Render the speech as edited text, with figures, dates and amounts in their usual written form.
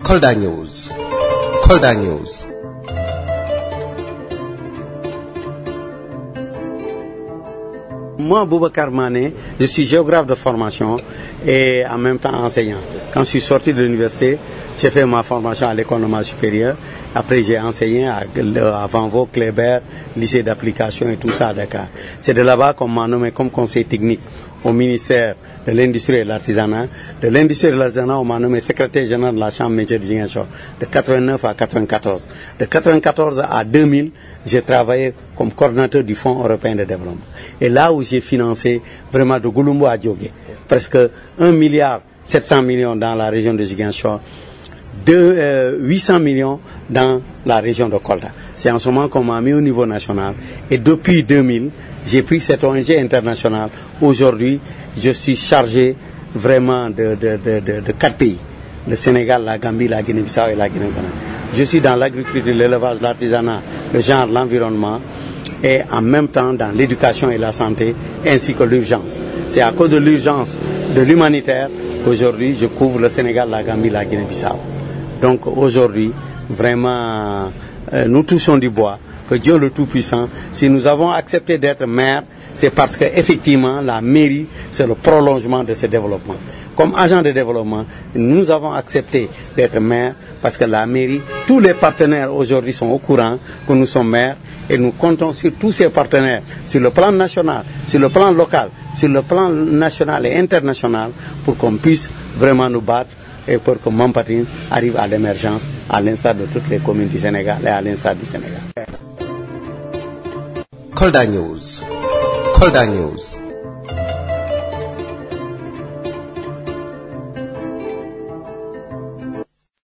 Kolda News. Kolda News. Moi, Boubacar Mané, je suis géographe de formation et en même temps enseignant. Quand je suis sorti de l'université, j'ai fait ma formation à l'école normale supérieure. Après, j'ai enseigné à Vanvo, Kléber, lycée d'application et tout ça à Dakar. C'est de là-bas qu'on m'a nommé comme conseiller technique au ministère de l'Industrie et de l'Artisanat. De l'Industrie et de l'Artisanat, on m'a nommé secrétaire général de la Chambre métier de Ziguinchor de 89 à 94. De 94 à 2000, j'ai travaillé comme coordinateur du Fonds européen de développement. Et là où j'ai financé vraiment de Gouloumbo à Djogé, presque 1,7 milliard dans la région de Ziguinchor, 800 millions dans la région de Kolda. C'est en ce moment qu'on m'a mis au niveau national. Et depuis 2000, j'ai pris cette ONG internationale. Aujourd'hui, je suis chargé vraiment de 4 pays. Le Sénégal, la Gambie, la Guinée-Bissau et la Guinée-Conakry. Je suis dans l'agriculture, l'élevage, l'artisanat, le genre, l'environnement et en même temps dans l'éducation et la santé ainsi que l'urgence. C'est à cause de l'urgence de l'humanitaire qu'aujourd'hui je couvre le Sénégal, la Gambie, la Guinée-Bissau. Donc aujourd'hui, vraiment, nous touchons du bois, que Dieu le Tout-Puissant, si nous avons accepté d'être maire, c'est parce qu'effectivement, la mairie, c'est le prolongement de ce développement. Comme agent de développement, nous avons accepté d'être maire parce que la mairie, tous les partenaires aujourd'hui sont au courant que nous sommes maires et nous comptons sur tous ces partenaires, sur le plan national, sur le plan local, sur le plan national et international, pour qu'on puisse vraiment nous battre et pour que Mampatine arrive à l'émergence, à l'instar de toutes les communes du Sénégal et à l'instar du Sénégal. Kolda News. Kolda News.